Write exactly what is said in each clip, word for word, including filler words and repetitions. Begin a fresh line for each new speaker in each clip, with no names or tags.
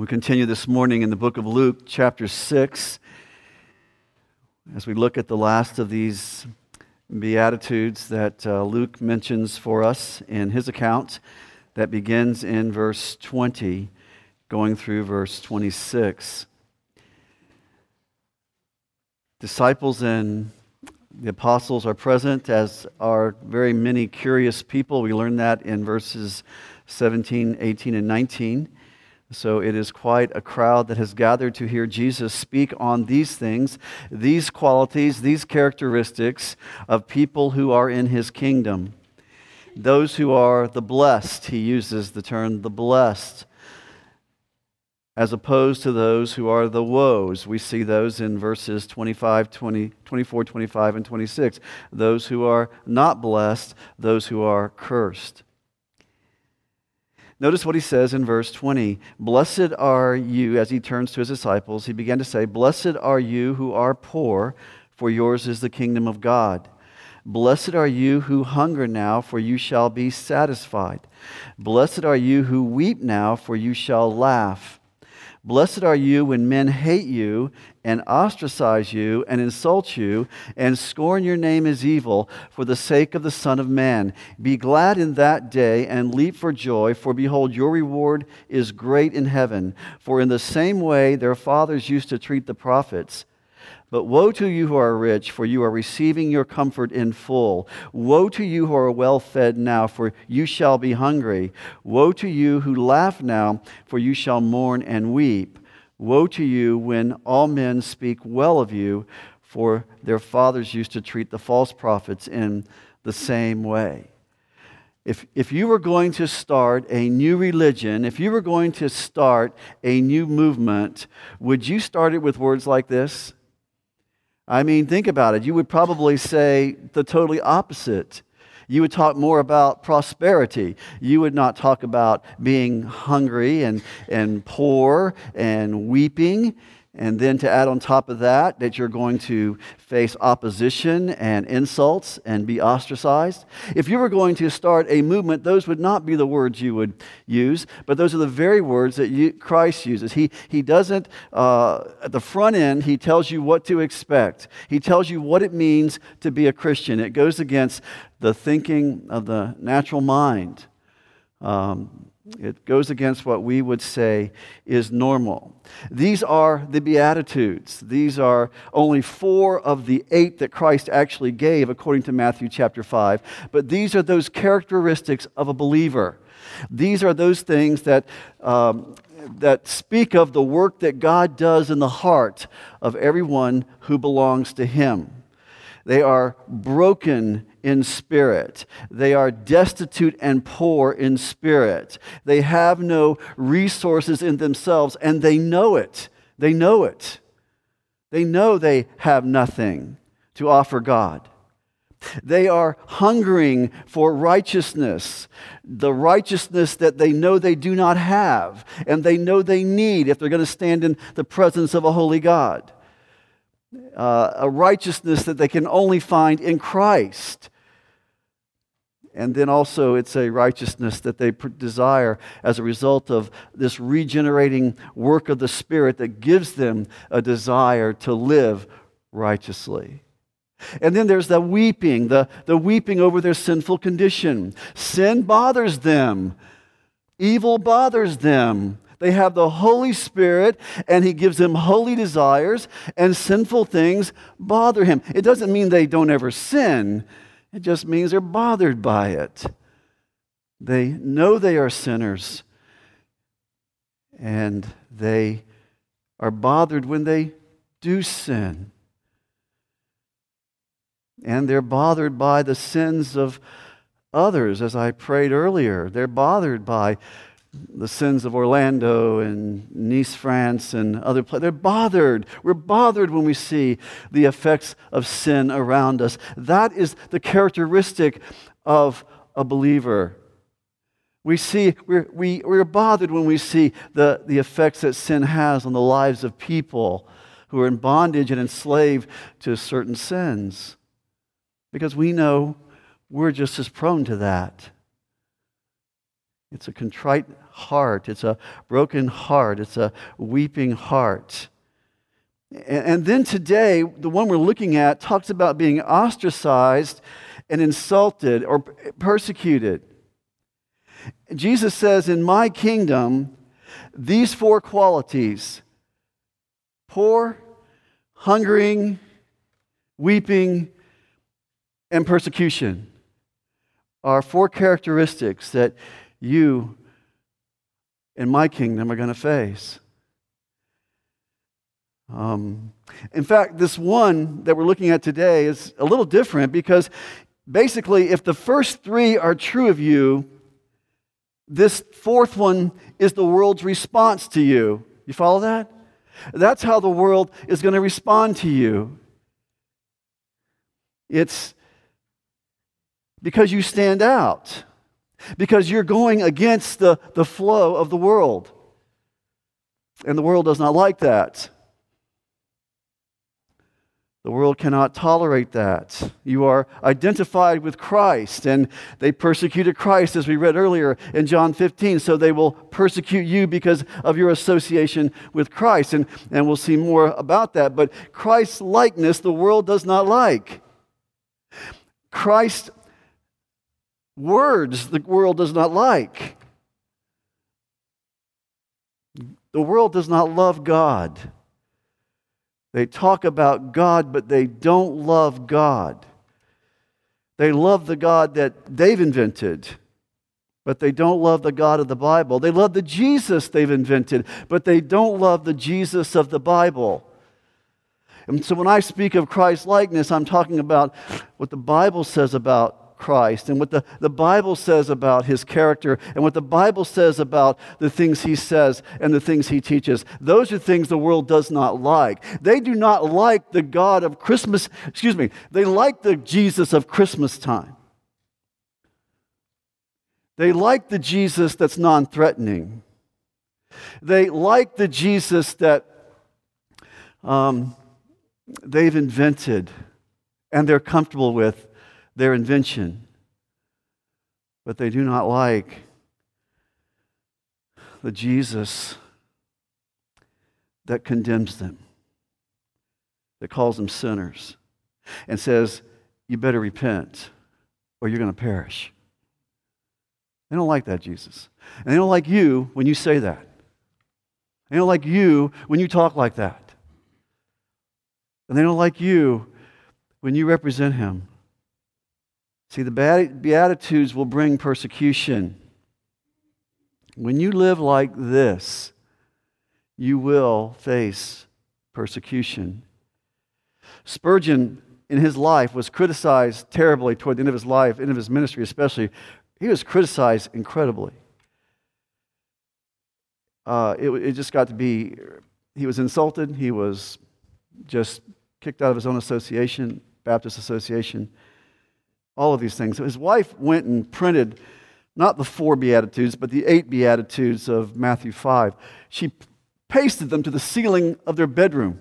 We continue this morning in the book of Luke, chapter six, as we look at the last of these Beatitudes that uh, Luke mentions for us in his account that begins in verse twenty, going through verse twenty-six. Disciples and the apostles are present, as are very many curious people. We learn that in verses seventeen, eighteen, and nineteen. So it is quite a crowd that has gathered to hear Jesus speak on these things, these qualities, these characteristics of people who are in his kingdom. Those who are the blessed, he uses the term the blessed, as opposed to those who are the woes. We see those in verses twenty-five, twenty, twenty-four, twenty-five, and twenty-six. Those who are not blessed, those who are cursed. Notice what he says in verse twenty. Blessed are you, as he turns to his disciples, he began to say, Blessed are you who are poor, for yours is the kingdom of God. Blessed are you who hunger now, for you shall be satisfied. Blessed are you who weep now, for you shall laugh. Blessed are you when men hate you and ostracize you and insult you and scorn your name as evil for the sake of the Son of Man. Be glad in that day and leap for joy, for behold, your reward is great in heaven. For in the same way their fathers used to treat the prophets. But woe to you who are rich, for you are receiving your comfort in full. Woe to you who are well fed now, for you shall be hungry. Woe to you who laugh now, for you shall mourn and weep. Woe to you when all men speak well of you, for their fathers used to treat the false prophets in the same way. If, if you were going to start a new religion, if you were going to start a new movement, would you start it with words like this? I mean, think about it. You would probably say the totally opposite. You would talk more about prosperity. You would not talk about being hungry and, and poor and weeping. And then to add on top of that, that you're going to face opposition and insults and be ostracized. If you were going to start a movement, those would not be the words you would use, but those are the very words that you, Christ uses. He, he doesn't, uh, at the front end, he tells you what to expect. He tells you what it means to be a Christian. It goes against the thinking of the natural mind. Um, It goes against what we would say is normal. These are the Beatitudes. These are only four of the eight that Christ actually gave, according to Matthew chapter five. But these are those characteristics of a believer. These are those things that, um, that speak of the work that God does in the heart of everyone who belongs to Him. They are broken in spirit. They are destitute and poor in spirit. They have no resources in themselves, and they know it. They know it. They know they have nothing to offer God. They are hungering for righteousness, the righteousness that they know they do not have, and they know they need if they're going to stand in the presence of a holy God. Uh, a righteousness that they can only find in Christ. And then also it's a righteousness that they desire as a result of this regenerating work of the Spirit that gives them a desire to live righteously. And then there's the weeping, the, the weeping over their sinful condition. Sin bothers them. Evil bothers them. They have the Holy Spirit, and He gives them holy desires, and sinful things bother Him. It doesn't mean they don't ever sin. It just means they're bothered by it. They know they are sinners, and they are bothered when they do sin. And they're bothered by the sins of others, as I prayed earlier. They're bothered by the sins of Orlando and Nice, France, and other places. They're bothered. We're bothered when we see the effects of sin around us. That is the characteristic of a believer. We see, we're, we, we're bothered when we see the, the effects that sin has on the lives of people who are in bondage and enslaved to certain sins. Because we know we're just as prone to that. It's a contrite heart. It's a broken heart. It's a weeping heart. And then today, the one we're looking at talks about being ostracized and insulted or persecuted. Jesus says, in my kingdom, these four qualities, poor, hungering, weeping, and persecution, are four characteristics that you in my kingdom are going to face. Um, in fact, this one that we're looking at today is a little different because basically, if the first three are true of you, this fourth one is the world's response to you. You follow that? That's how the world is going to respond to you. It's because you stand out, because you're going against the, the flow of the world. And the world does not like that. The world cannot tolerate that. You are identified with Christ, and they persecuted Christ, as we read earlier in John fifteen, so they will persecute you because of your association with Christ. And, and we'll see more about that. But Christ's likeness, the world does not like. Christ's words, the world does not like. The world does not love God. They talk about God, but they don't love God. They love the God that they've invented, but they don't love the God of the Bible. They love the Jesus they've invented, but they don't love the Jesus of the Bible. And so when I speak of Christ likeness, I'm talking about what the Bible says about Christ and what the, the Bible says about his character and what the Bible says about the things he says and the things he teaches. Those are things the world does not like. They do not like the God of Christmas, excuse me, they like the Jesus of Christmas time. They like the Jesus that's non-threatening. They like the Jesus that um, they've invented and they're comfortable with their invention, but they do not like the Jesus that condemns them, that calls them sinners, and says, you better repent or you're going to perish. They don't like that Jesus. And they don't like you when you say that. They don't like you when you talk like that. And they don't like you when you represent him. See, the Beatitudes will bring persecution. When you live like this, you will face persecution. Spurgeon, in his life, was criticized terribly toward the end of his life, end of his ministry especially. He was criticized incredibly. Uh, it, it just got to be, he was insulted. He was just kicked out of his own association, Baptist Association. All of these things. His wife went and printed not the four Beatitudes, but the eight Beatitudes of Matthew five. She pasted them to the ceiling of their bedroom.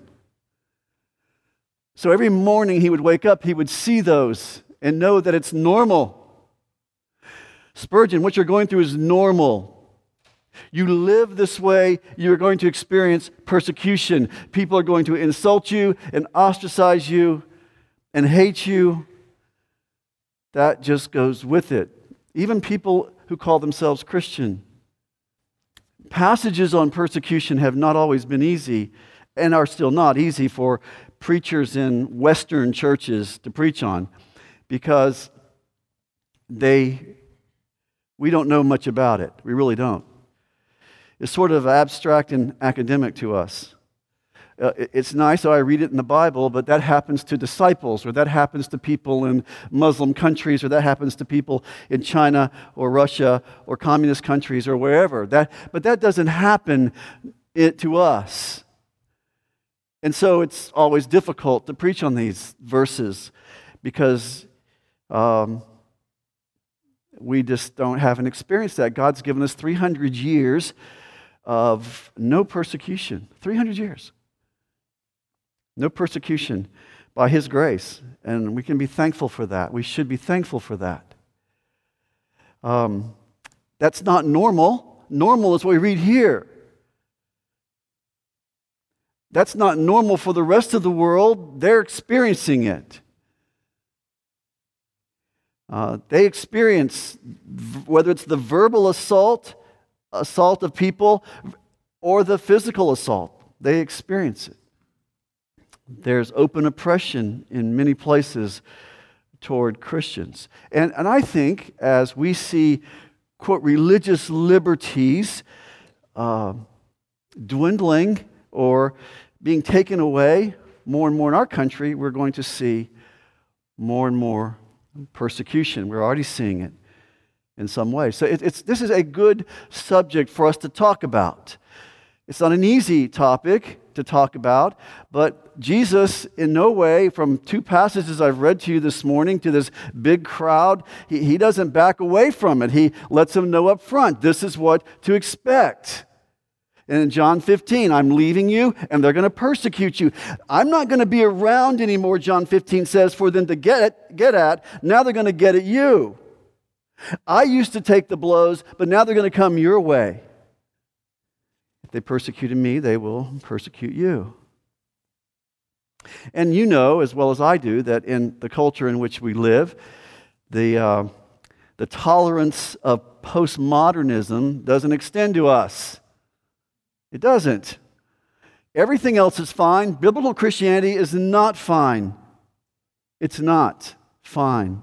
So every morning he would wake up, he would see those and know that it's normal. Spurgeon, what you're going through is normal. You live this way, you're going to experience persecution. People are going to insult you and ostracize you and hate you. That just goes with it. Even people who call themselves Christian. Passages on persecution have not always been easy and are still not easy for preachers in Western churches to preach on because they, we don't know much about it. We really don't. It's sort of abstract and academic to us. Uh, it's nice, so I read it in the Bible, but that happens to disciples, or that happens to people in Muslim countries, or that happens to people in China or Russia or communist countries or wherever. That, but that doesn't happen it, to us. And so it's always difficult to preach on these verses because um, we just don't haven't experienced that. God's given us three hundred years of no persecution. three hundred years. No persecution by his grace. And we can be thankful for that. We should be thankful for that. Um, That's not normal. Normal is what we read here. That's not normal for the rest of the world. They're experiencing it. Uh, they experience, whether it's the verbal assault, assault of people, or the physical assault, they experience it. There's open oppression in many places toward Christians. And, and I think as we see, quote, religious liberties uh, dwindling or being taken away more and more in our country, we're going to see more and more persecution. We're already seeing it in some way. So it, it's, this is a good subject for us to talk about. It's not an easy topic to talk about, but Jesus in no way, from two passages I've read to you this morning to this big crowd, he, he doesn't back away from it. He lets them know up front, this is what to expect. And in John fifteen, I'm leaving you and they're going to persecute you. I'm not going to be around anymore, John fifteen says, for them to get it, get at. Now they're going to get at you. I used to take the blows, but now they're going to come your way. If they persecuted me, they will persecute you. And you know, as well as I do, that in the culture in which we live, the, uh, the tolerance of postmodernism doesn't extend to us. It doesn't. Everything else is fine. Biblical Christianity is not fine. It's not fine.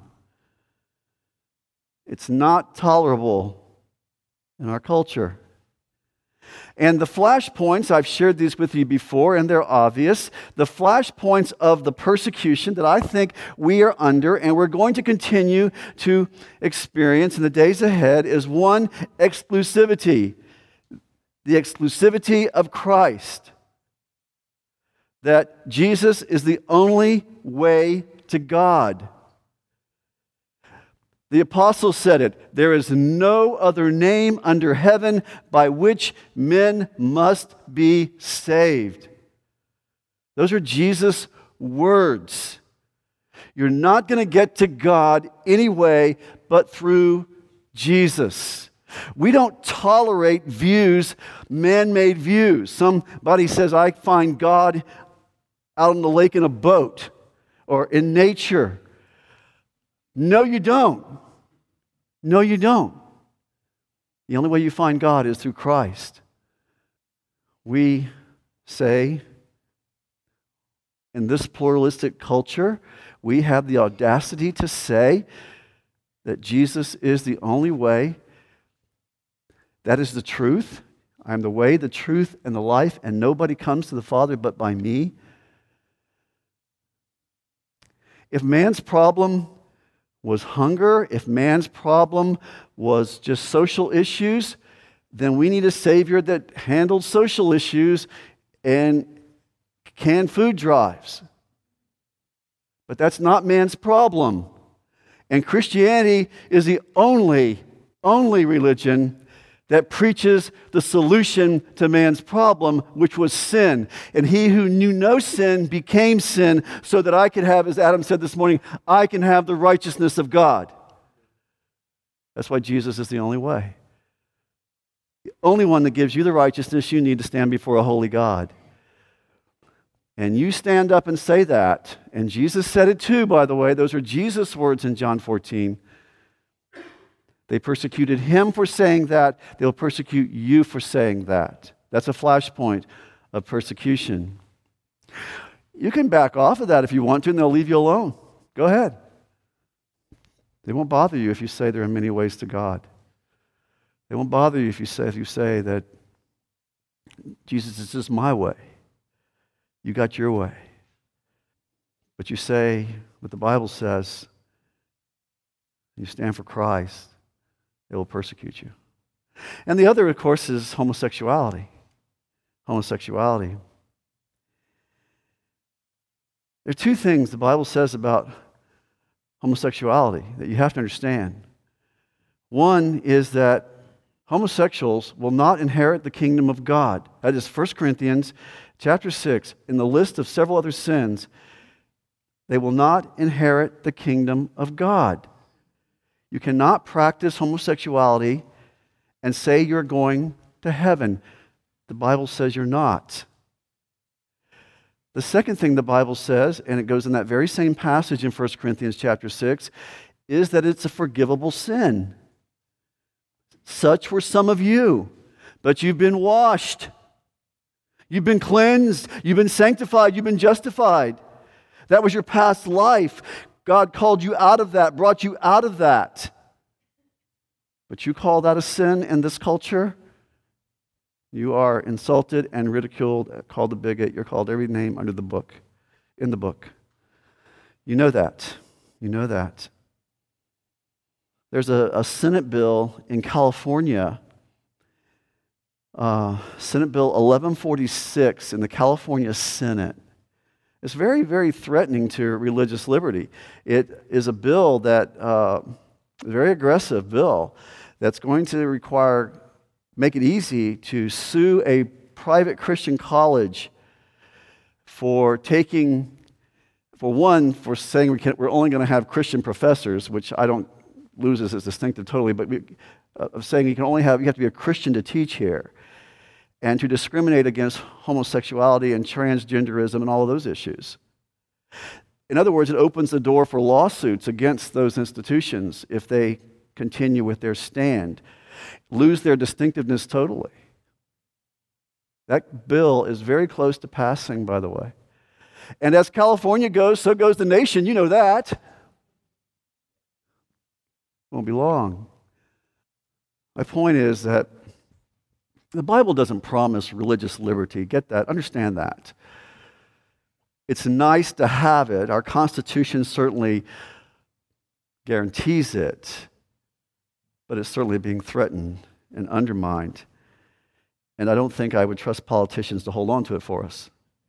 It's not tolerable in our culture. And the flashpoints, I've shared these with you before, and they're obvious. The flashpoints of the persecution that I think we are under and we're going to continue to experience in the days ahead is one, exclusivity. The exclusivity of Christ. That Jesus is the only way to God. The apostle said it, there is no other name under heaven by which men must be saved. Those are Jesus' words. You're not going to get to God anyway but through Jesus. We don't tolerate views, man-made views. Somebody says, I find God out on the lake in a boat or in nature. No, you don't. No, you don't. The only way you find God is through Christ. We say, in this pluralistic culture, we have the audacity to say that Jesus is the only way. That is the truth. I am the way, the truth, and the life, and nobody comes to the Father but by me. If man's problem was hunger, if man's problem was just social issues, then we need a Savior that handled social issues and canned food drives. But that's not man's problem. And Christianity is the only, only religion that preaches the solution to man's problem, which was sin. And he who knew no sin became sin so that I could have, as Adam said this morning, I can have the righteousness of God. That's why Jesus is the only way. The only one that gives you the righteousness you need to stand before a holy God. And you stand up and say that. And Jesus said it too, by the way. Those are Jesus' words in John fourteen. They persecuted him for saying that. They'll persecute you for saying that. That's a flashpoint of persecution. You can back off of that if you want to, and they'll leave you alone. Go ahead. They won't bother you if you say there are many ways to God. They won't bother you if you say, if you say that Jesus is just my way. You got your way. But you say what the Bible says, you stand for Christ, it will persecute you. And the other, of course, is homosexuality. Homosexuality. There are two things the Bible says about homosexuality that you have to understand. One is that homosexuals will not inherit the kingdom of God. That is First Corinthians chapter six. In the list of several other sins, they will not inherit the kingdom of God. You cannot practice homosexuality and say you're going to heaven. The Bible says you're not. The second thing the Bible says, and it goes in that very same passage in First Corinthians chapter six, is that it's a forgivable sin. Such were some of you, but you've been washed. You've been cleansed. You've been sanctified. You've been justified. That was your past life. God called you out of that, brought you out of that. But you call that a sin in this culture? You are insulted and ridiculed, called a bigot. You're called every name under the book, in the book. You know that. You know that. There's a, a Senate bill in California, uh, Senate Bill eleven forty-six in the California Senate. It's very, very threatening to religious liberty. It is a bill that, uh, a very aggressive bill that's going to require make it easy to sue a private Christian college for taking, for one, for saying we can, we're only going to have Christian professors, which I don't lose as distinctive totally, but we, uh, of saying you can only have, you have to be a Christian to teach here, and to discriminate against homosexuality and transgenderism and all of those issues. In other words, it opens the door for lawsuits against those institutions if they continue with their stand, lose their distinctiveness totally. That bill is very close to passing, by the way. And as California goes, so goes the nation. You know that. Won't be long. My point is that the Bible doesn't promise religious liberty. Get that? Understand that. It's nice to have it. Our Constitution certainly guarantees it, but it's certainly being threatened and undermined. And I don't think I would trust politicians to hold on to it for us.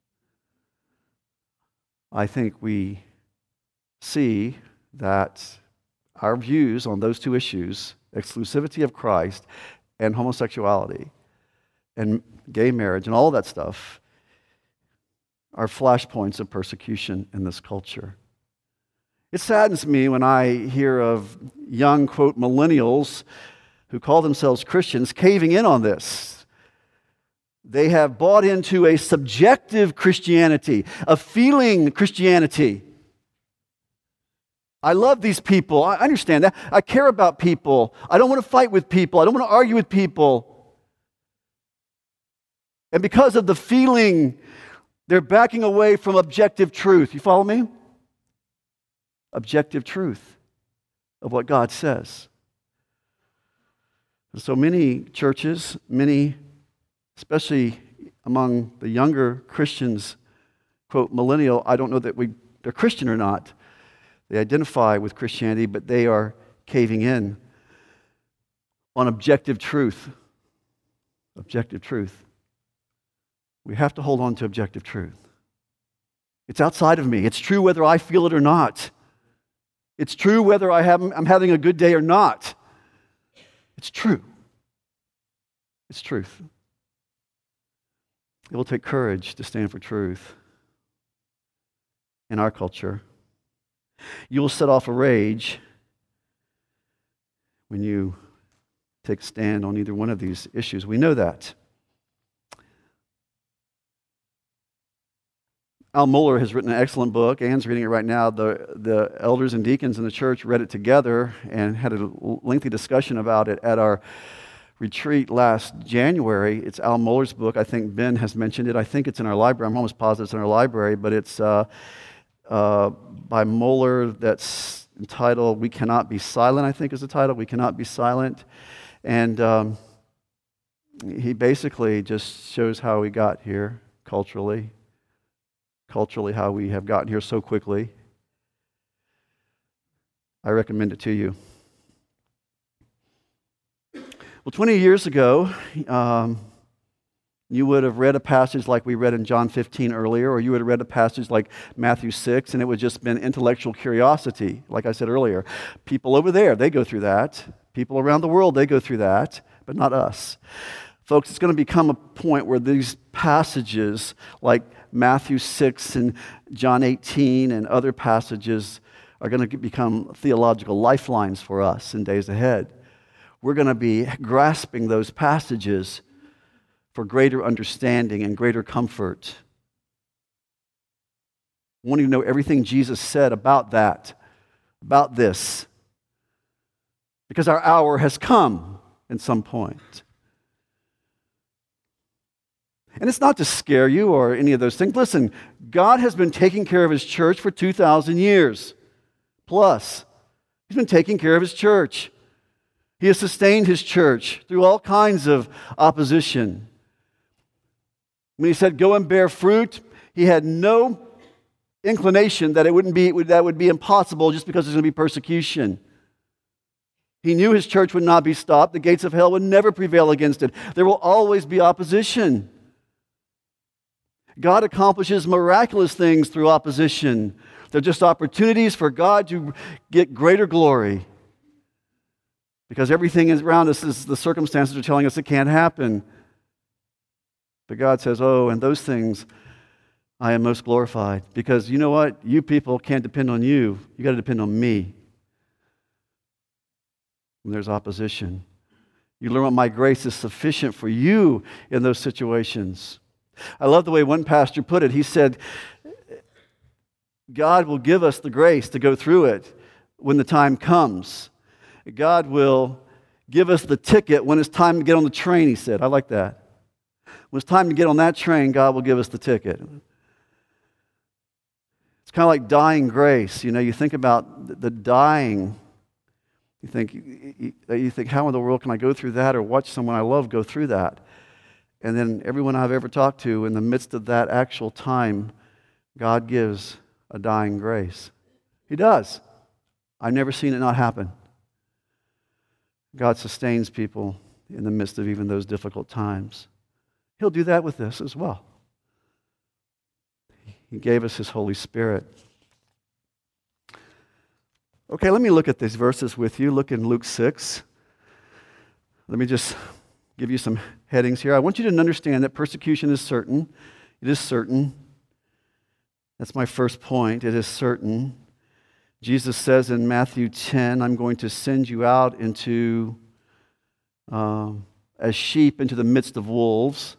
I think we see that our views on those two issues, exclusivity of Christ and homosexuality and gay marriage and all that stuff, are flashpoints of persecution in this culture. It saddens me when I hear of young, quote, millennials who call themselves Christians caving in on this. They have bought into a subjective Christianity, a feeling Christianity. I love these people. I understand that. I care about people. I don't want to fight with people. I don't want to argue with people. And because of the feeling, they're backing away from objective truth. You follow me? Objective truth of what God says. And so many churches, many, especially among the younger Christians, quote, millennial, I don't know that we, they're Christian or not. They identify with Christianity, but they are caving in on objective truth. Objective truth. We have to hold on to objective truth. It's outside of me. It's true whether I feel it or not. It's true whether I have, I'm having a good day or not. It's true. It's truth. It will take courage to stand for truth in our culture. You will set off a rage when you take a stand on either one of these issues. We know that. Al Mohler has written an excellent book. Anne's reading it right now. The, the elders and deacons in the church read it together and had a lengthy discussion about it at our retreat last January. It's Al Mohler's book. I think Ben has mentioned it. I think it's in our library. I'm almost positive it's in our library, but it's uh, uh, by Mohler that's entitled We Cannot Be Silent, I think is the title. We Cannot Be Silent. And um, he basically just shows how we got here culturally. Culturally, how we have gotten here so quickly. I recommend it to you. Well, twenty years ago, um, you would have read a passage like we read in John fifteen earlier, or you would have read a passage like Matthew six, and it would just been intellectual curiosity, like I said earlier. People over there, they go through that. People around the world, they go through that, but not us. Folks, it's going to become a point where these passages like Matthew six and John eighteen and other passages are going to become theological lifelines for us in days ahead, we're going to be grasping those passages for greater understanding and greater comfort. Wanting to know everything Jesus said about that, about this. Because our hour has come at some point. And it's not to scare you or any of those things. Listen, God has been taking care of His church for two thousand years plus. He's been taking care of His church. He has sustained His church through all kinds of opposition. When He said, go and bear fruit, He had no inclination that it wouldn't be, that would be impossible just because there's going to be persecution. He knew His church would not be stopped. The gates of hell would never prevail against it. There will always be opposition. God accomplishes miraculous things through opposition. They're just opportunities for God to get greater glory. Because everything around us is the circumstances are telling us it can't happen. But God says, oh, and those things I am most glorified. Because you know what? You people can't depend on you. You got to depend on me. When there's opposition, you learn what my grace is sufficient for you in those situations. I love the way one pastor put it. He said, God will give us the grace to go through it when the time comes. God will give us the ticket when it's time to get on the train, he said. I like that. When it's time to get on that train, God will give us the ticket. It's kind of like dying grace. You know, you think about the dying. You think, you think, how in the world can I go through that or watch someone I love go through that? And then everyone I've ever talked to, in the midst of that actual time, God gives a dying grace. He does. I've never seen it not happen. God sustains people in the midst of even those difficult times. He'll do that with this as well. He gave us His Holy Spirit. Okay, let me look at these verses with you. Look in Luke six. Let me just give you some headings here. I want you to understand that persecution is certain. It is certain. That's my first point. It is certain. Jesus says in Matthew ten, I'm going to send you out into, um, as sheep into the midst of wolves.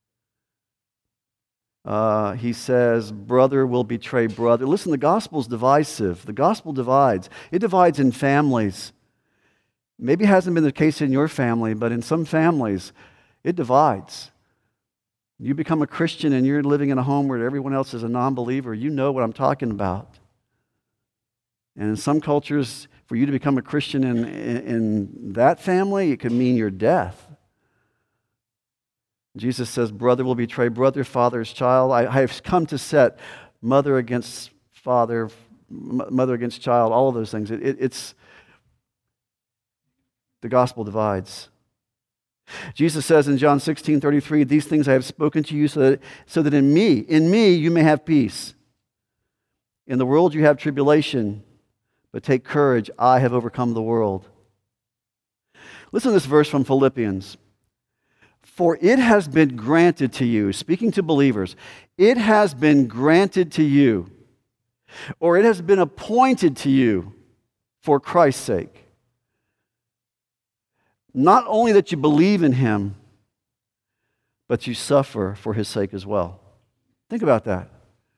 Uh, he says, brother will betray brother. Listen, the gospel is divisive. The gospel divides. It divides in families. Maybe it hasn't been the case in your family, but in some families, it divides. You become a Christian and you're living in a home where everyone else is a non-believer, you know what I'm talking about. And in some cultures, for you to become a Christian in, in, in that family, it could mean your death. Jesus says, brother will betray brother, father's child. I, I have come to set mother against father, m- mother against child, all of those things. It, it, it's the gospel divides. Jesus says in John sixteen thirty-three, these things I have spoken to you so that, so that in me, in me you may have peace. In the world you have tribulation, but take courage, I have overcome the world. Listen to this verse from Philippians. For it has been granted to you, speaking to believers, it has been granted to you, or it has been appointed to you for Christ's sake. Not only that you believe in Him, but you suffer for His sake as well. Think about that.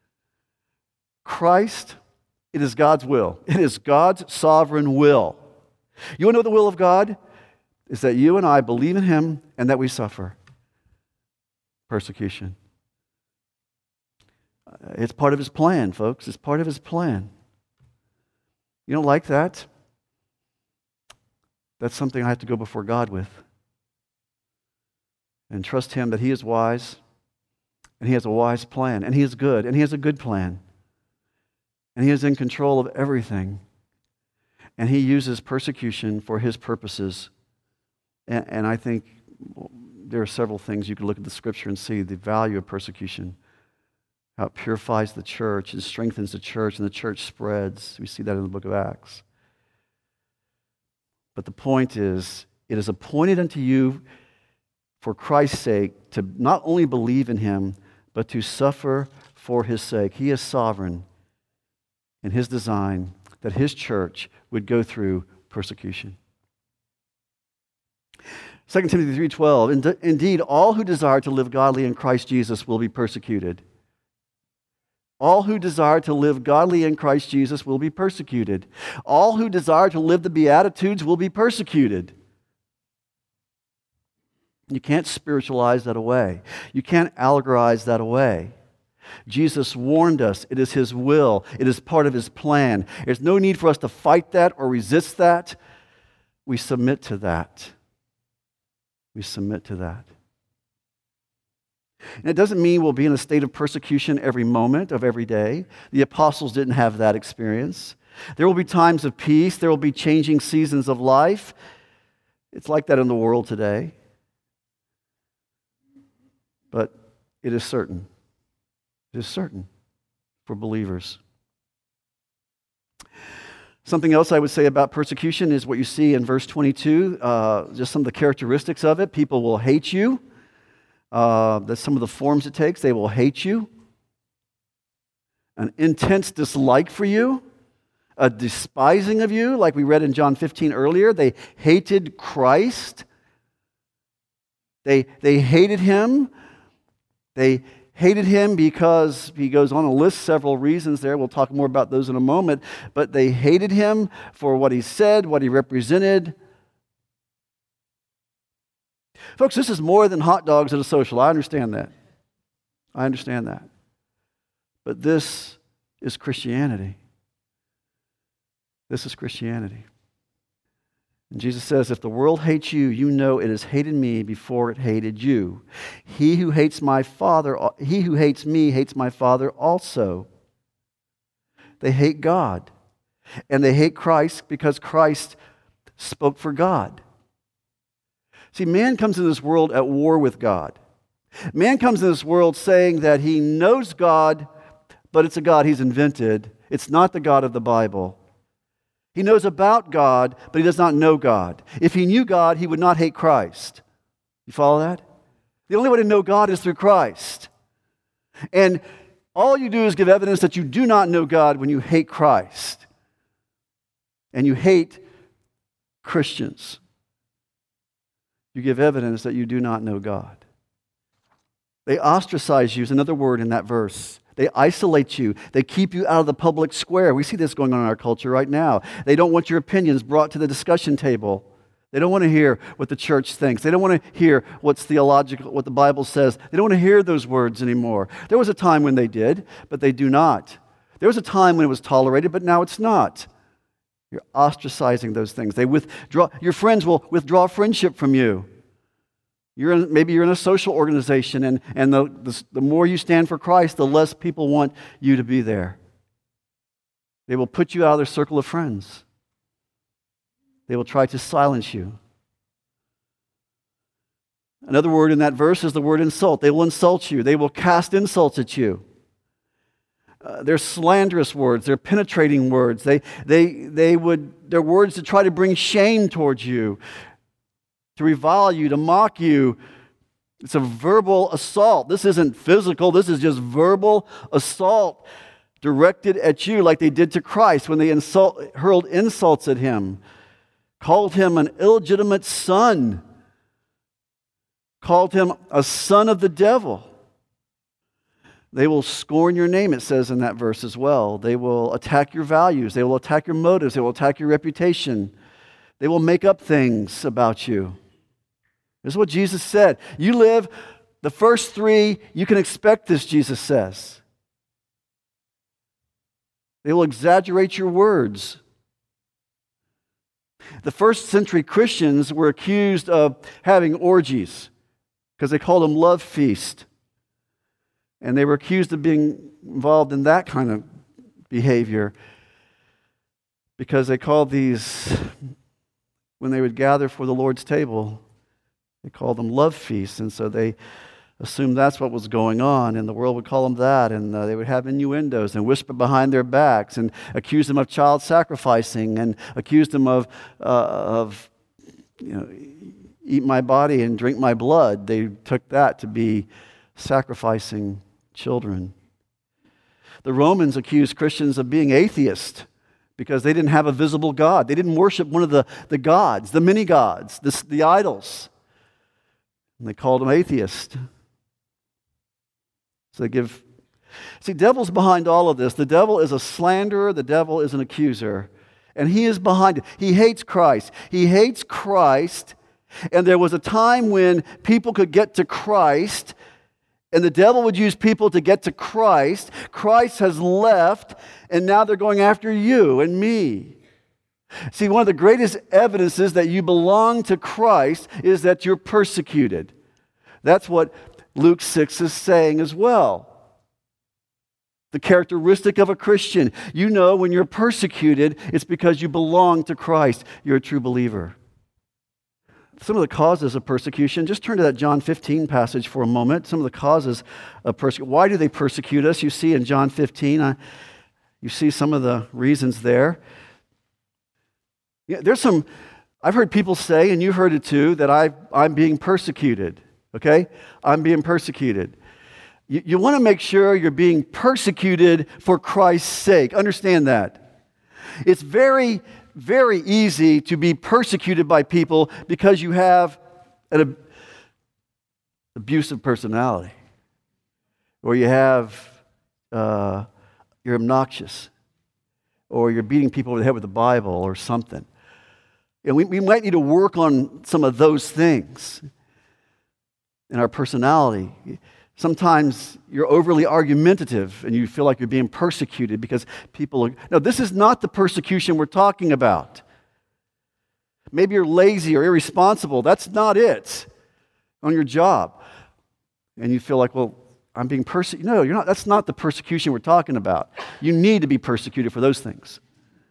Christ, it is God's will. It is God's sovereign will. You want to know the will of God? Is that you and I believe in Him and that we suffer persecution. It's part of His plan, folks. It's part of His plan. You don't like that? That's something I have to go before God with. And trust Him that He is wise, and He has a wise plan, and He is good, and He has a good plan. And He is in control of everything. And He uses persecution for His purposes. And, and I think well, there are several things you can look at the Scripture and see the value of persecution. How it purifies the church and strengthens the church, and the church spreads. We see that in the book of Acts. But the point is, it is appointed unto you for Christ's sake to not only believe in Him, but to suffer for His sake. He is sovereign in His design that His church would go through persecution. Second Timothy three twelve, indeed, all who desire to live godly in Christ Jesus will be persecuted. All who desire to live godly in Christ Jesus will be persecuted. All who desire to live the Beatitudes will be persecuted. You can't spiritualize that away. You can't allegorize that away. Jesus warned us. It is His will. It is part of His plan. There's no need for us to fight that or resist that. We submit to that. We submit to that. And it doesn't mean we'll be in a state of persecution every moment of every day. The apostles didn't have that experience. There will be times of peace. There will be changing seasons of life. It's like that in the world today. But it is certain. It is certain for believers. Something else I would say about persecution is what you see in verse twenty-two, uh, just some of the characteristics of it. People will hate you. Uh, that's some of the forms it takes. They will hate you. An intense dislike for you. A despising of you, like we read in John fifteen earlier. They hated Christ. They, they hated Him. They hated Him because, he goes on to list several reasons there. We'll talk more about those in a moment. But they hated Him for what He said, what He represented. Folks, this is more than hot dogs at a social. I understand that. I understand that. But this is Christianity. This is Christianity. And Jesus says, if the world hates you, you know it has hated me before it hated you. He who hates my Father, he who hates me hates my Father also. They hate God. And they hate Christ because Christ spoke for God. See, man comes into this world at war with God. Man comes into this world saying that he knows God, but it's a God he's invented. It's not the God of the Bible. He knows about God, but he does not know God. If he knew God, he would not hate Christ. You follow that? The only way to know God is through Christ. And all you do is give evidence that you do not know God when you hate Christ. And you hate Christians. You give evidence that you do not know God. They ostracize you is another word in that verse. They isolate you. They keep you out of the public square. We see this going on in our culture right now. They don't want your opinions brought to the discussion table. They don't want to hear what the church thinks. They don't want to hear what's theological, what the Bible says. They don't want to hear those words anymore. There was a time when they did, but they do not. There was a time when it was tolerated, but now it's not. You're ostracizing those things. They withdraw. Your friends will withdraw friendship from you. You're in, maybe you're in a social organization, and, and the, the, the more you stand for Christ, the less people want you to be there. They will put you out of their circle of friends. They will try to silence you. Another word in that verse is the word insult. They will insult you. They will cast insults at you. Uh, they're slanderous words. They're penetrating words. They, they, they would, they're words to try to bring shame towards you, to revile you, to mock you. It's a verbal assault. This isn't physical. This is just verbal assault directed at you like they did to Christ when they insult, hurled insults at Him, called Him an illegitimate son, called Him a son of the devil. They will scorn your name, it says in that verse as well. They will attack your values. They will attack your motives. They will attack your reputation. They will make up things about you. This is what Jesus said. You live the first three, you can expect this, Jesus says. They will exaggerate your words. The first century Christians were accused of having orgies because they called them love feast. And they were accused of being involved in that kind of behavior because they called these, when they would gather for the Lord's table, they called them love feasts. And so they assumed that's what was going on, and the world would call them that. And uh, they would have innuendos and whisper behind their backs and accuse them of child sacrificing and accuse them of, uh, of you know, eat my body and drink my blood. They took that to be sacrificing children. The Romans accused Christians of being atheists because they didn't have a visible God. They didn't worship one of the, the gods, the many gods, the, the idols. And they called them atheists. So they give... See, devil's behind all of this. The devil is a slanderer. The devil is an accuser. And he is behind it. He hates Christ. He hates Christ. And there was a time when people could get to Christ, and the devil would use people to get to Christ. Christ has left, and now they're going after you and me. See, one of the greatest evidences that you belong to Christ is that you're persecuted. That's what Luke six is saying as well. The characteristic of a Christian. You know when you're persecuted, it's because you belong to Christ. You're a true believer. Some of the causes of persecution, just turn to that John fifteen passage for a moment. Some of the causes of persecution. Why do they persecute us? You see in John fifteen, uh, you see some of the reasons there. Yeah, there's some, I've heard people say, and you heard it too, that I, I'm being persecuted. Okay? I'm being persecuted. You, you want to make sure you're being persecuted for Christ's sake. Understand that. It's very, very easy to be persecuted by people because you have an ab- abusive personality, or you have, uh, you're obnoxious, or you're beating people over the head with the Bible or something. And we, we might need to work on some of those things in our personality. Sometimes you're overly argumentative and you feel like you're being persecuted because people are... No, this is not the persecution we're talking about. Maybe you're lazy or irresponsible. That's not it on your job. And you feel like, well, I'm being persecuted. No, you're not. That's not the persecution we're talking about. You need to be persecuted for those things.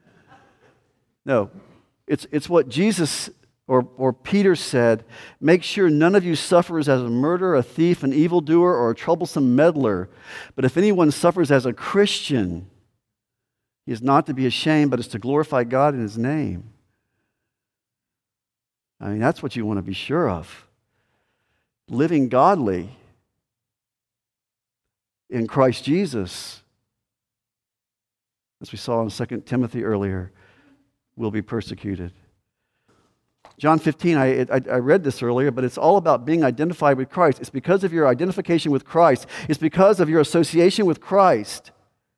No, it's, it's what Jesus... Or, or Peter said, make sure none of you suffers as a murderer, a thief, an evildoer, or a troublesome meddler. But if anyone suffers as a Christian, he is not to be ashamed, but is to glorify God in his name. I mean, that's what you want to be sure of. Living godly in Christ Jesus, as we saw in Second Timothy earlier, will be persecuted. John fifteen, I, I, I read this earlier, but it's all about being identified with Christ. It's because of your identification with Christ. It's because of your association with Christ.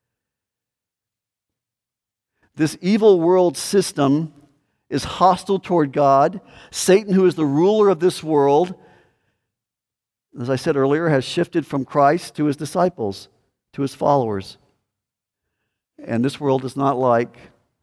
This evil world system is hostile toward God. Satan, who is the ruler of this world, as I said earlier, has shifted from Christ to his disciples, to his followers. And this world is not like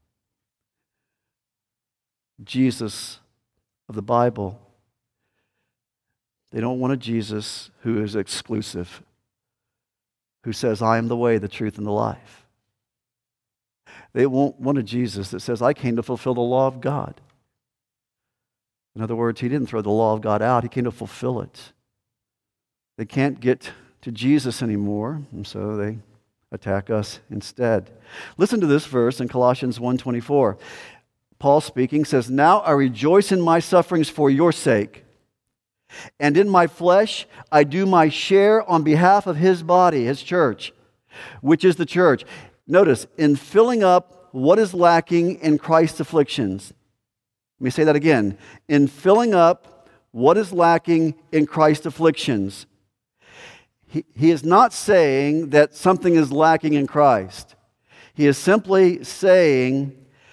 Jesus of the Bible. They don't want a Jesus who is exclusive, who says, I am the way, the truth, and the life. They won't want a Jesus that says, I came to fulfill the law of God. In other words, he didn't throw the law of God out, he came to fulfill it. They can't get to Jesus anymore, and so they attack us instead. Listen to this verse in Colossians one twenty-four. Paul speaking says, now I rejoice in my sufferings for your sake, and in my flesh I do my share on behalf of his body, his church, which is the church. Notice, in filling up what is lacking in Christ's afflictions. Let me say that again. In filling up what is lacking in Christ's afflictions. He, he is not saying that something is lacking in Christ. He is simply saying,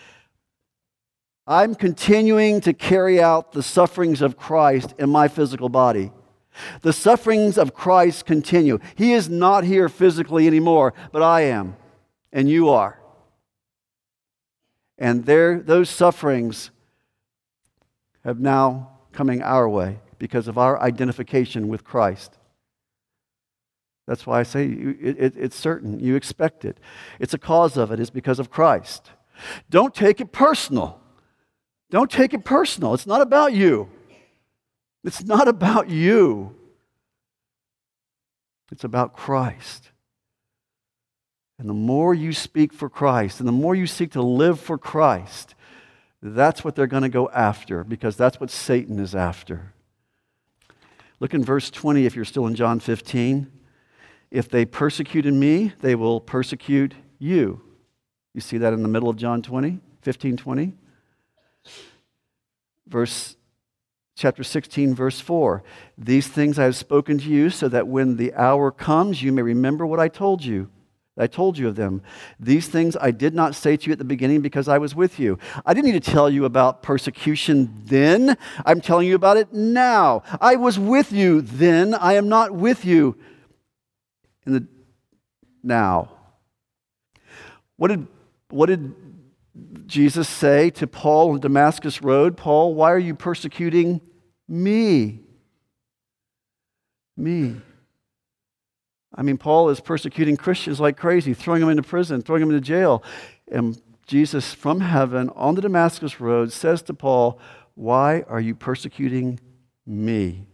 I'm continuing to carry out the sufferings of Christ in my physical body. The sufferings of Christ continue. He is not here physically anymore, but I am, and you are. And there, those sufferings have now coming our way because of our identification with Christ. That's why I say it, it, it's certain. You expect it. It's a cause of it. It's because of Christ. Don't take it personal. Don't take it personal. It's not about you. It's not about you. It's about Christ. And the more you speak for Christ, and the more you seek to live for Christ, that's what they're going to go after, because that's what Satan is after. Look in verse twenty if you're still in John fifteen. If they persecuted me, they will persecute you. You see that in the middle of John twenty, fifteen, twenty. Verse, chapter sixteen, verse four. These things I have spoken to you so that when the hour comes, you may remember what I told you. I told you of them. These things I did not say to you at the beginning because I was with you. I didn't need to tell you about persecution then. I'm telling you about it now. I was with you then. I am not with you in the now. What did, what did Jesus say to Paul on Damascus Road? Paul, why are you persecuting me? Me. I mean, Paul is persecuting Christians like crazy, throwing them into prison, throwing them into jail. And Jesus from heaven on the Damascus Road says to Paul, why are you persecuting me?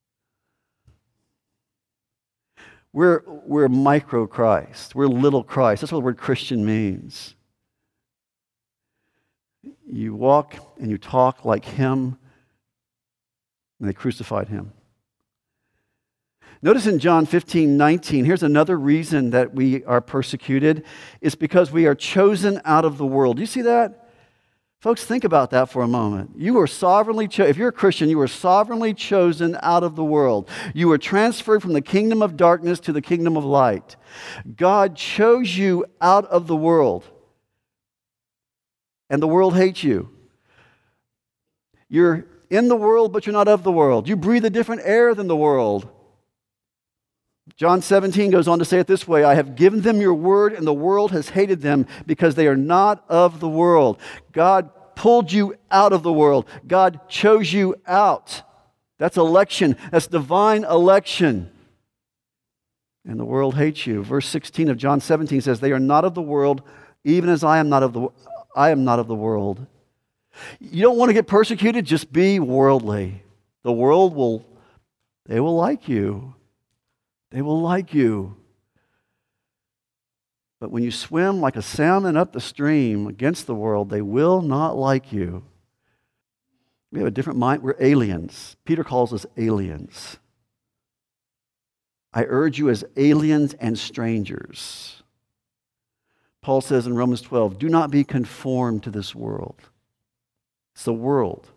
We're, we're micro Christ. We're little Christ. That's what the word Christian means. You walk and you talk like him, and they crucified him. Notice in John fifteen, nineteen, here's another reason that we are persecuted. It's because we are chosen out of the world. Do you see that? Folks, think about that for a moment. You are sovereignly chosen. If you're a Christian, you are sovereignly chosen out of the world. You were transferred from the kingdom of darkness to the kingdom of light. God chose you out of the world. And the world hates you. You're in the world, but you're not of the world. You breathe a different air than the world. John seventeen goes on to say it this way, I have given them your word, and the world has hated them because they are not of the world. God pulled you out of the world. God chose you out. That's election. That's divine election. And the world hates you. Verse sixteen of John seventeen says, they are not of the world, even as I am not of the I am not of the world. You don't want to get persecuted? Just be worldly. The world will, they will like you. They will like you. But when you swim like a salmon up the stream against the world, they will not like you. We have a different mind. We're aliens. Peter calls us aliens. I urge you as aliens and strangers. Paul says in Romans twelve, do not be conformed to this world. It's the world.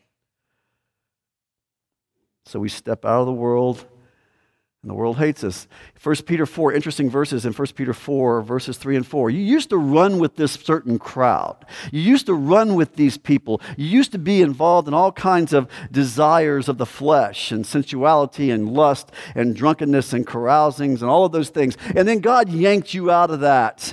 So we step out of the world, and the world hates us. First Peter four, interesting verses in First Peter four, verses three and four. You used to run with this certain crowd. You used to run with these people. You used to be involved in all kinds of desires of the flesh and sensuality and lust and drunkenness and carousings and all of those things. And then God yanked you out of that.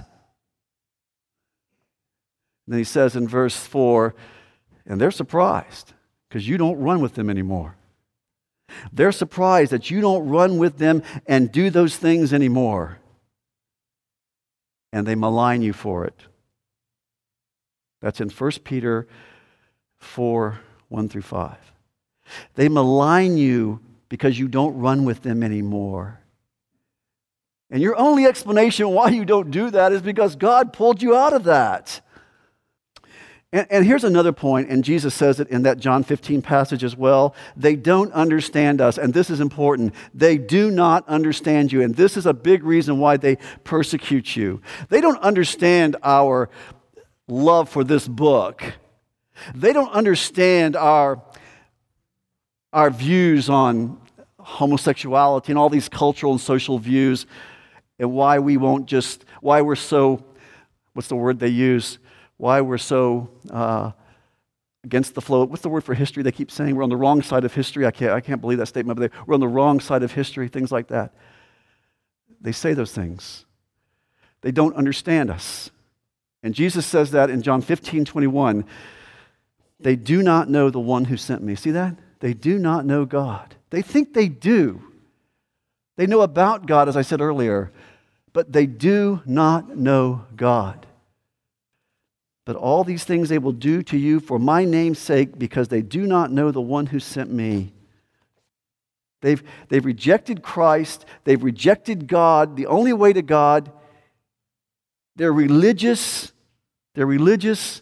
And then he says in verse four, and they're surprised because you don't run with them anymore. They're surprised that you don't run with them and do those things anymore. And they malign you for it. That's in First Peter four, one through five. They malign you because you don't run with them anymore. And your only explanation why you don't do that is because God pulled you out of that. And, and here's another point, and Jesus says it in that John fifteen passage as well. They don't understand us, and this is important. They do not understand you, and this is a big reason why they persecute you. They don't understand our love for this book. They don't understand our, our views on homosexuality and all these cultural and social views, and why we won't just, why we're so, what's the word they use? Why we're so uh, against the flow. What's the word for history? They keep saying we're on the wrong side of history. I can't, I can't believe that statement, but they, we're on the wrong side of history, things like that. They say those things. They don't understand us. And Jesus says that in John fifteen, twenty-one. They do not know the one who sent me. See that? They do not know God. They think they do. They know about God, as I said earlier, but they do not know God. But all these things they will do to you for my name's sake, because they do not know the one who sent me. They've, they've rejected Christ. They've rejected God, the only way to God. They're religious. They're religious.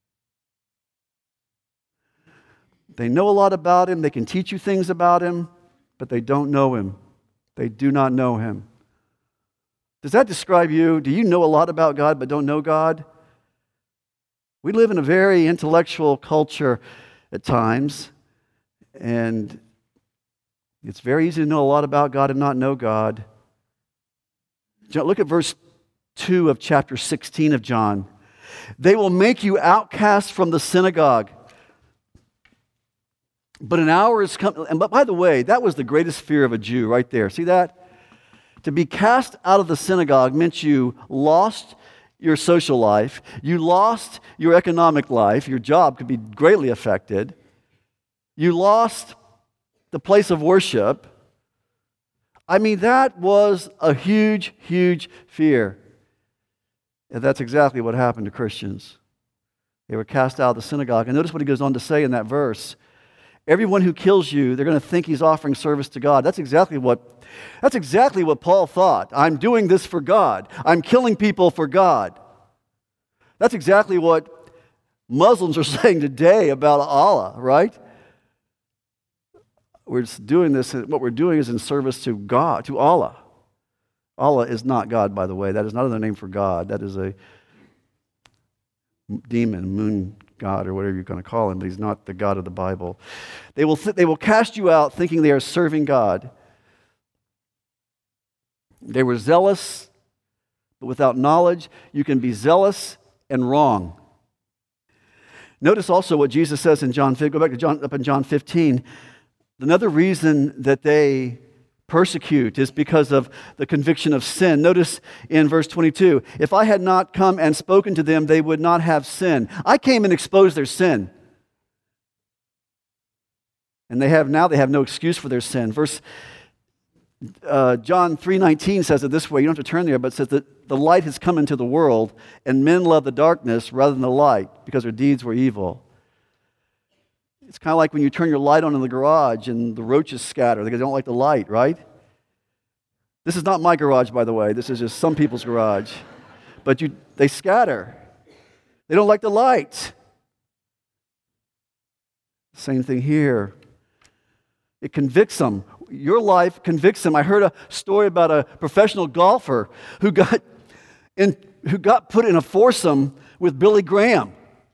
They know a lot about Him. They can teach you things about Him, but they don't know Him. They do not know Him. Does that describe you? Do you know a lot about God but don't know God? We live in a very intellectual culture at times, and it's very easy to know a lot about God and not know God. Look at verse two of chapter sixteen of John. They will make you outcasts from the synagogue. But an hour is coming. And by the way, that was the greatest fear of a Jew right there. See that? To be cast out of the synagogue meant you lost your social life, you lost your economic life, your job could be greatly affected, you lost the place of worship. I mean, that was a huge, huge fear. And that's exactly what happened to Christians. They were cast out of the synagogue. And notice what he goes on to say in that verse. Everyone who kills you, they're going to think he's offering service to God. That's exactly what that's exactly what Paul thought. I'm doing this for God. I'm killing people for God. That's exactly what Muslims are saying today about Allah, right? We're just doing this, what we're doing is in service to God, to Allah. Allah is not God, by the way. That is not another name for God. That is a demon, moon god, or whatever you're going to call him, but he's not the God of the Bible. They will, th- they will cast you out thinking they are serving God. They were zealous, but without knowledge. You can be zealous and wrong. Notice also what Jesus says in John, go back to John, up in John fifteen. Another reason that they persecute is because of the conviction of sin. Notice in verse twenty-two, if I had not come and spoken to them, they would not have sin. I came and exposed their sin. And they have now they have no excuse for their sin. Verse uh, John three nineteen says it this way. You don't have to turn there, but it says that the light has come into the world, and men love the darkness rather than the light because their deeds were evil. It's kind of like when you turn your light on in the garage and the roaches scatter because they don't like the light, right? This is not my garage, by the way. This is just some people's garage. But you, they scatter. They don't like the light. Same thing here. It convicts them. Your life convicts them. I heard a story about a professional golfer who got in, who got put in a foursome with Billy Graham.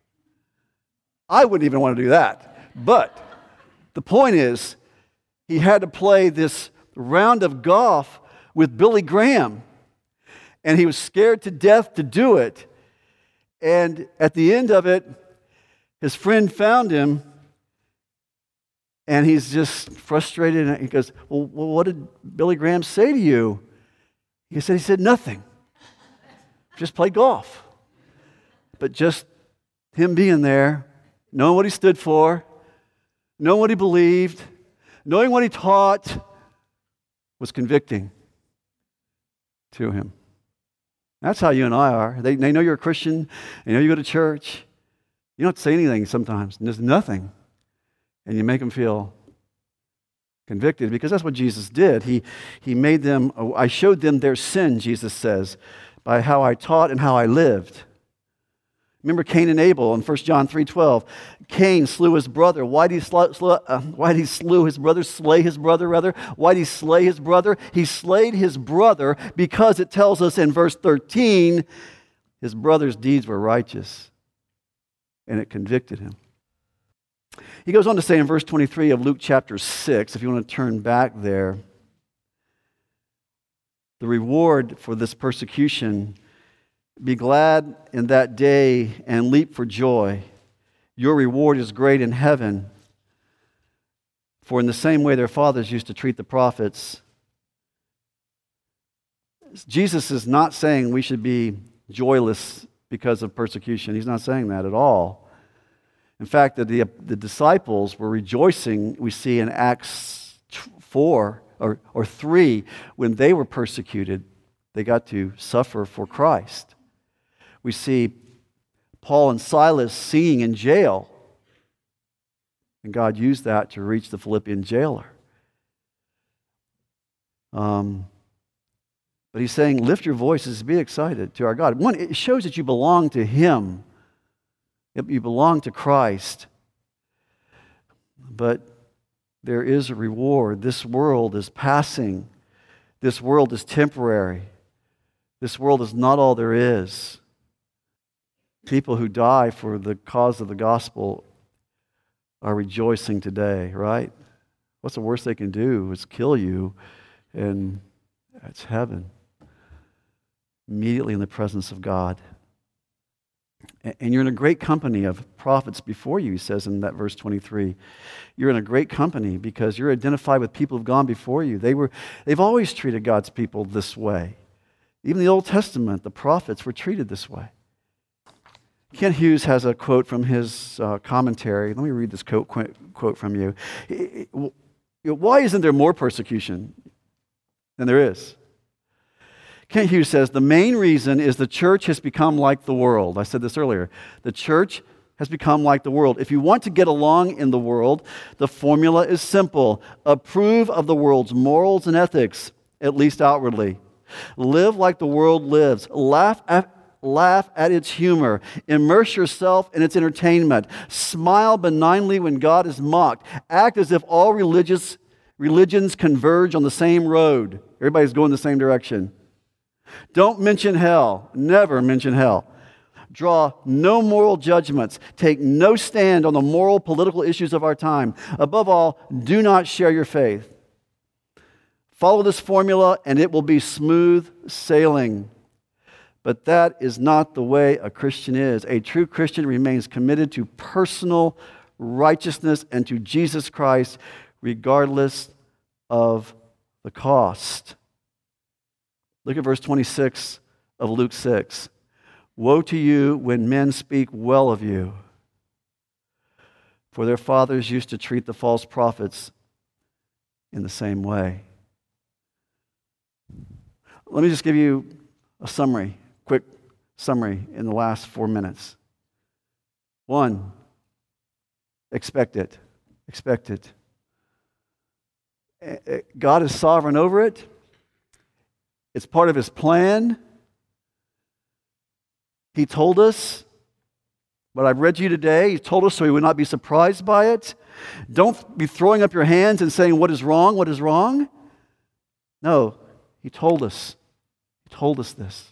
I wouldn't even want to do that. But the point is, he had to play this round of golf with Billy Graham, and he was scared to death to do it. And at the end of it, his friend found him, and he's just frustrated. And he goes, well, well, what did Billy Graham say to you? He said, he said, nothing. Just play golf. But just him being there, knowing what he stood for, knowing what he believed, knowing what he taught, was convicting to him. That's how you and I are. They, they know you're a Christian. They know you go to church. You don't have to say anything sometimes. And there's nothing. And you make them feel convicted because that's what Jesus did. He, he made them, I showed them their sin, Jesus says, by how I taught and how I lived. Remember Cain and Abel in First John three twelve. Cain slew his brother. Why did he, sl- sl- uh, why did he slew his brother, slay his brother rather? Why did he slay his brother? He slayed his brother because it tells us in verse thirteen, his brother's deeds were righteous. And it convicted him. He goes on to say in verse twenty-three of Luke chapter six, if you want to turn back there, the reward for this persecution, be glad in that day and leap for joy. Your reward is great in heaven. For in the same way their fathers used to treat the prophets. Jesus is not saying we should be joyless because of persecution. He's not saying that at all. In fact, the, the, the disciples were rejoicing, we see in Acts four or, or three, when they were persecuted, they got to suffer for Christ. We see Paul and Silas singing in jail, and God used that to reach the Philippian jailer. Um, but he's saying, lift your voices, be excited to our God. One, it shows that you belong to Him. You belong to Christ. But there is a reward. This world is passing. This world is temporary. This world is not all there is. People who die for the cause of the gospel are rejoicing today, right? What's the worst they can do is kill you, and it's heaven. Immediately in the presence of God. And you're in a great company of prophets before you, he says in that verse twenty-three. You're in a great company because you're identified with people who've gone before you. They were, they've always treated God's people this way. Even the Old Testament, the prophets were treated this way. Kent Hughes has a quote from his uh, commentary. Let me read this quote, quote from you. Why isn't there more persecution than there is? Kent Hughes says, the main reason is the church has become like the world. I said this earlier. The church has become like the world. If you want to get along in the world, the formula is simple. Approve of the world's morals and ethics, at least outwardly. Live like the world lives. Laugh at Laugh at its humor. Immerse yourself in its entertainment. Smile benignly when God is mocked. Act as if all religious religions converge on the same road. Everybody's going the same direction. Don't mention hell. Never mention hell. Draw no moral judgments. Take no stand on the moral political issues of our time. Above all, do not share your faith. Follow this formula and it will be smooth sailing. But that is not the way a Christian is. A true Christian remains committed to personal righteousness and to Jesus Christ, regardless of the cost. Look at verse twenty-six of Luke six. Woe to you when men speak well of you, for their fathers used to treat the false prophets in the same way. Let me just give you a summary. Quick summary in the last four minutes. One, expect it. Expect it. God is sovereign over it. It's part of His plan. He told us what I've read to you today. He told us so we would not be surprised by it. Don't be throwing up your hands and saying, what is wrong? What is wrong? No, He told us. He told us this.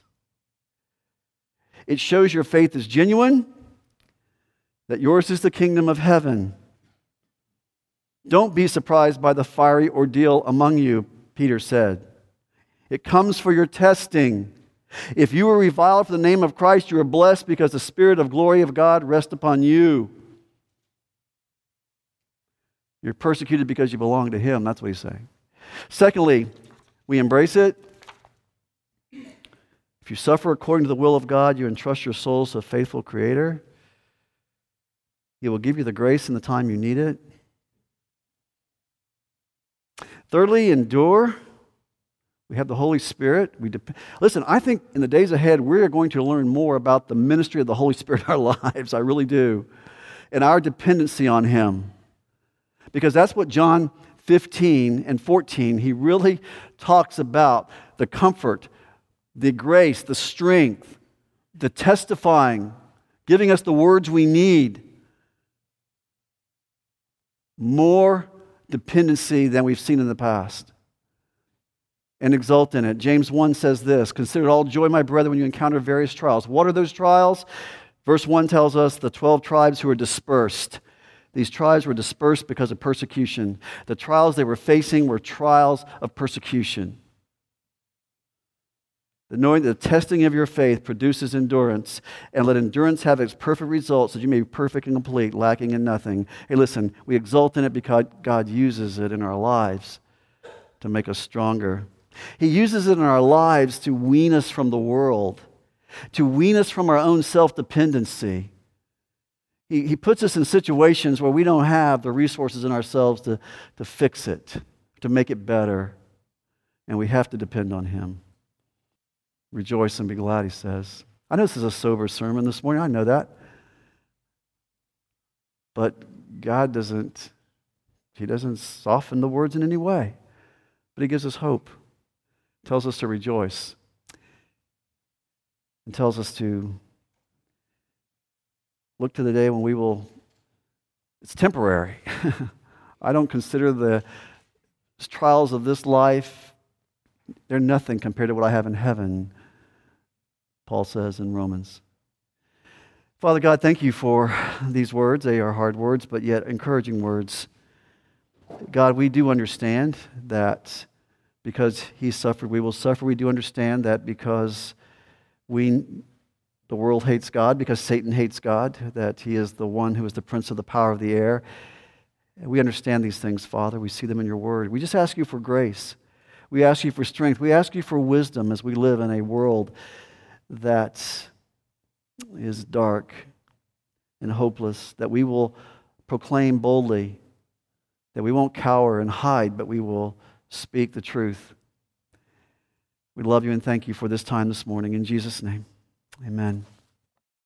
It shows your faith is genuine, that yours is the kingdom of heaven. Don't be surprised by the fiery ordeal among you, Peter said. It comes for your testing. If you were reviled for the name of Christ, you are blessed because the Spirit of glory of God rests upon you. You're persecuted because you belong to Him. That's what he's saying. Secondly, we embrace it. If you suffer according to the will of God, you entrust your souls to a faithful Creator. He will give you the grace and the time you need it. Thirdly, endure. We have the Holy Spirit. We dep- Listen, I think in the days ahead, we're going to learn more about the ministry of the Holy Spirit in our lives. I really do. And our dependency on Him. Because that's what John fifteen and fourteen, he really talks about the comfort, the grace, the strength, the testifying, giving us the words we need. More dependency than we've seen in the past. And exult in it. James one says this, consider it all joy, my brethren, when you encounter various trials. What are those trials? Verse one tells us the twelve tribes who were dispersed. These tribes were dispersed because of persecution. The trials they were facing were trials of persecution. The knowing that the testing of your faith produces endurance, and let endurance have its perfect results, so that you may be perfect and complete, lacking in nothing. Hey, listen, we exult in it because God uses it in our lives to make us stronger. He uses it in our lives to wean us from the world, to wean us from our own self-dependency. He, he puts us in situations where we don't have the resources in ourselves to, to fix it, to make it better, and we have to depend on Him. Rejoice and be glad, he says. I know this is a sober sermon this morning. I know that. But God doesn't, He doesn't soften the words in any way. But He gives us hope. Tells us to rejoice. And tells us to look to the day when we will, it's temporary. I don't consider the trials of this life, they're nothing compared to what I have in heaven. Paul says in Romans. Father God, thank you for these words. They are hard words, but yet encouraging words. God, we do understand that because he suffered, we will suffer. We do understand that because we, the world hates God, because Satan hates God, that he is the one who is the prince of the power of the air. We understand these things, Father. We see them in your word. We just ask you for grace. We ask you for strength. We ask you for wisdom as we live in a world that is dark and hopeless, that we will proclaim boldly, that we won't cower and hide, but we will speak the truth. We love you and thank you for this time this morning. In Jesus' name, amen.